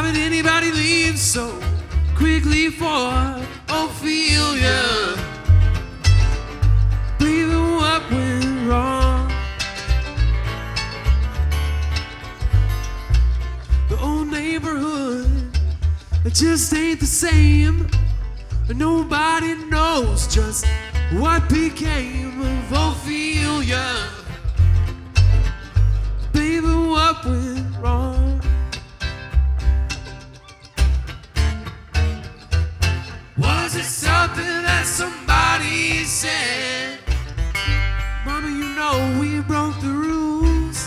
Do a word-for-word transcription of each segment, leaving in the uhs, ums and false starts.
would anybody leave so quickly for Ophelia? Baby, what went wrong? The old neighborhood, it just ain't the same. Nobody knows just what became of Ophelia. Baby, what went wrong? Was it something that somebody said? Mama, you know we broke the rules.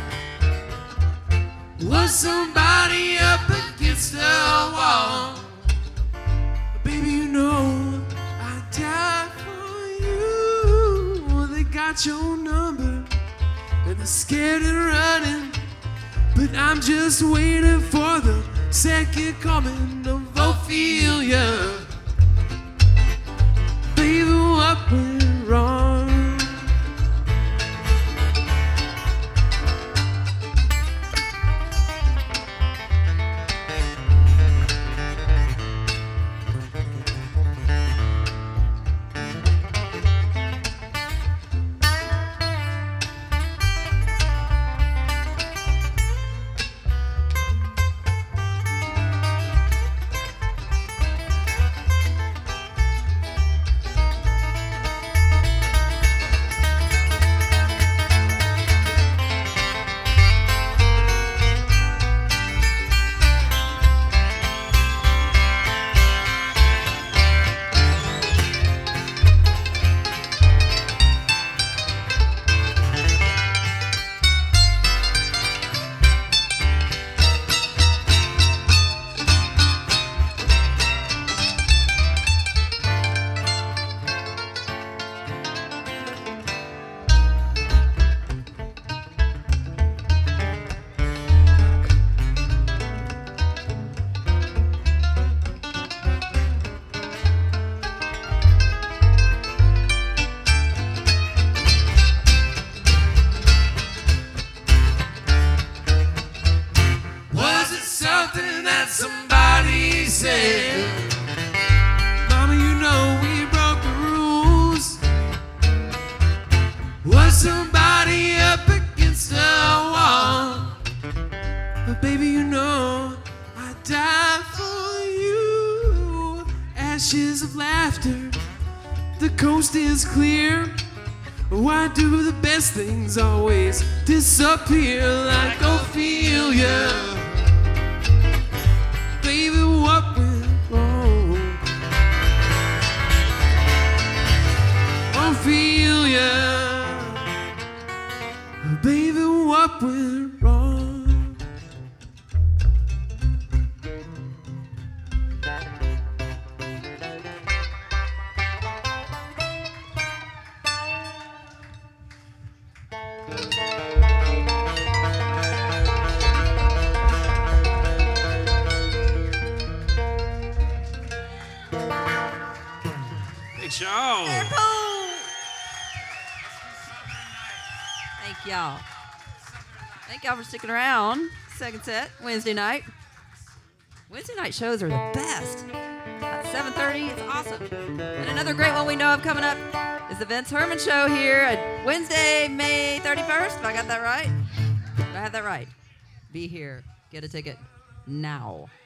Was somebody up against the wall? Baby, you know I died for you. They got your number and they're scared and running, but I'm just waiting for the second coming of Ophelia. Baby, what went wrong? Somebody said, Mama, you know we broke the rules. Was somebody up against the wall? But baby, you know I died for you. Ashes of laughter, the coast is clear. Why do the best things always disappear like Ophelia? Baby, what went wrong? Ophelia. Baby, what went wrong? Y'all. Thank y'all. Thank y'all for sticking around. Second set, Wednesday night. Wednesday night shows are the best. At seven thirty, it's awesome. And another great one we know of coming up is the Vince Herman Show here at Wednesday, May thirty-first. If I got that right? If I have that right, be here. Get a ticket now.